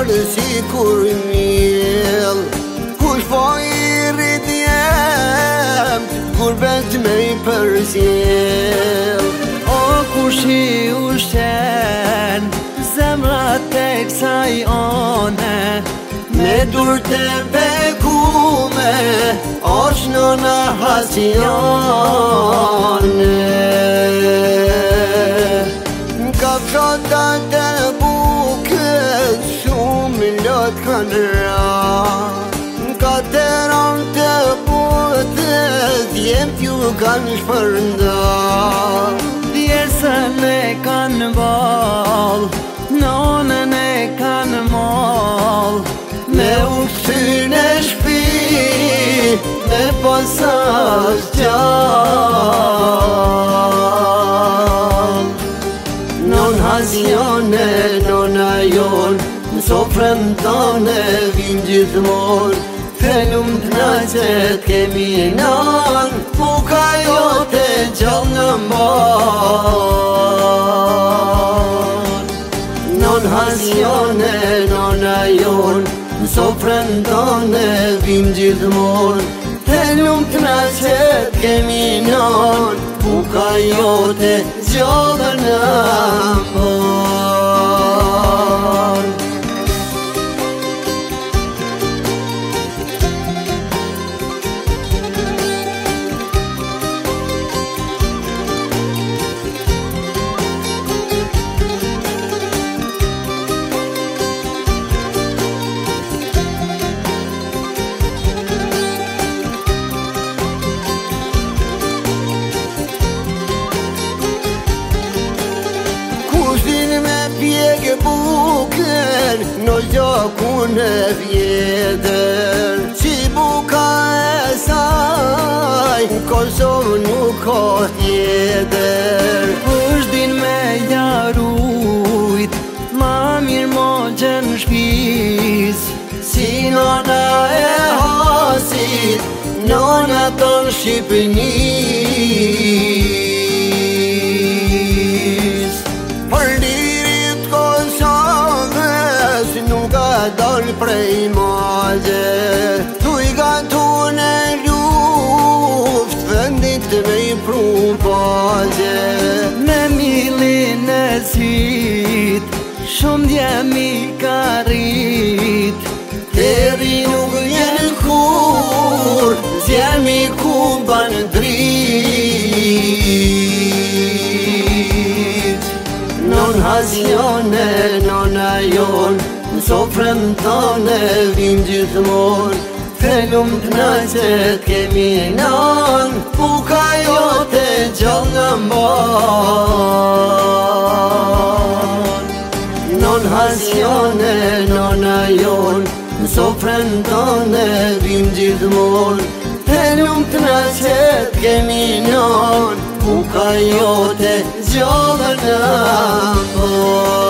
ardë si kur mjell. Kush po I rrit jem, kur bet me I përzjell. O kush I ushqen zemrat tek saj one, Me dur të bekume, osh nëna Hasione. Ka fshatat e bukët, shumë lot kanë ra. Ka teron të butët, jem t'ju kanë shpërnda. Djersën e kanë ball, nonën e kanë moll, Me uksyn e shpi, me pasas gjall. Non Hasione, nona jon, në sofrën tane vim gjithmon. Thelum t'naqet kemi nan, buka jote gjall në mon. Non Hasione, nona jon, në sofrën tane vim gjithmon. Thelum t'naqet kemi nan, buka jote gjall në mon. Pjekë bukën, në gjakun e vjetër. Qi buka e saj, në Kosovë nuk ka tjetër. Kush din me jarujt, ma mirë mo gjën shpis. Si nona e Hasit, nona ton Shqipënis. Nuk ka dal prej magje, tu I gatun e luft, vendit me I pru pagje. Me milin e zit, shumë djemi ka rrit. Teri nuk vjen kur, zjemi ku ban drit. Non Hasione, nona jon, në sofrën tane vim gjithmon. Thelum t'naqet kemi nan, buka jote gjall në mon. Non Hasione, nona jon, në sofrën tane vim gjithmon. Thelum t'naqet kemi nan, buka jote gjall në mon.